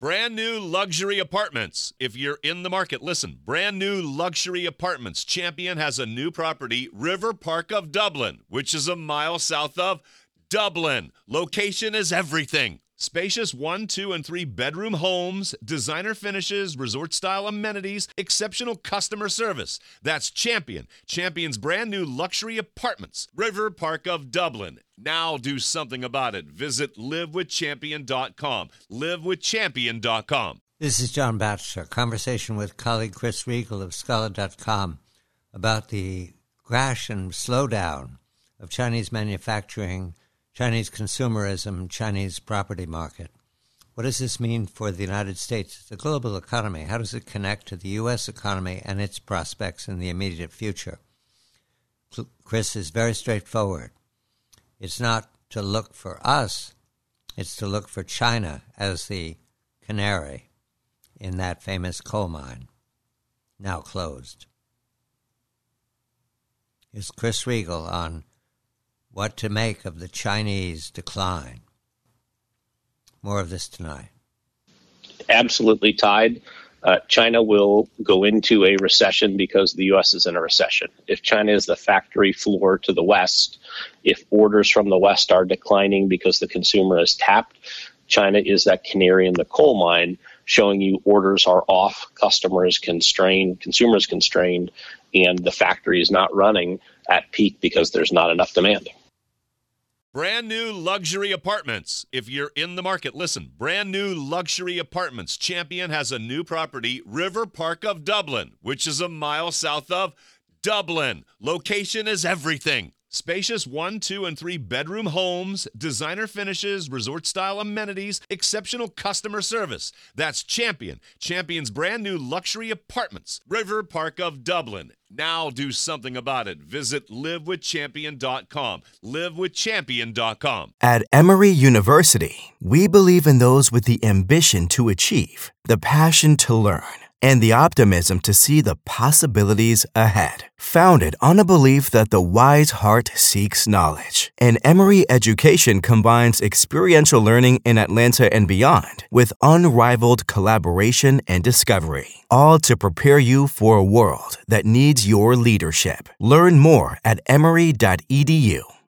Brand new luxury apartments. If you're in the market, listen. Brand new luxury apartments. Champion has a new property, River Park of Dublin, which is a mile south of Dublin. Location is everything. Spacious 1, 2, and 3 bedroom homes, designer finishes, resort-style amenities, exceptional customer service. That's Champion. Champion's brand new luxury apartments, River Park of Dublin. Now do something about it. Visit livewithchampion.com. Livewithchampion.com. This is John Batchelor. Conversation with colleague Chris Riegel of Scholar.com about the crash and slowdown of Chinese manufacturing, Chinese consumerism, Chinese property market. What does this mean for the United States? It's a global economy. How does it connect to the U.S. economy and its prospects in the immediate future? Chris is very straightforward. It's not to look for us. It's to look for China as the canary in that famous coal mine, now closed. Here's Chris Riegel on what to make of the Chinese decline. More of this tonight. Absolutely tied. China will go into a recession because the U.S. is in a recession. If China is the factory floor to the West, if orders from the West are declining because the consumer is tapped, China is that canary in the coal mine, showing you orders are off, customers constrained, consumers constrained, and the factory is not running at peak because there's not enough demand. Brand new luxury apartments. If you're in the market, listen. Brand new luxury apartments. Champion has a new property, River Park of Dublin, which is a mile south of Dublin. Location is everything. Spacious 1, 2, and 3 bedroom homes, designer finishes, resort-style amenities, exceptional customer service. That's Champion. Champion's brand new luxury apartments, River Park of Dublin. Now do something about it. Visit livewithchampion.com. Livewithchampion.com. At Emory University, we believe in those with the ambition to achieve, the passion to learn, and the optimism to see the possibilities ahead. Founded on a belief that the wise heart seeks knowledge, and Emory education combines experiential learning in Atlanta and beyond with unrivaled collaboration and discovery, all to prepare you for a world that needs your leadership. Learn more at emory.edu.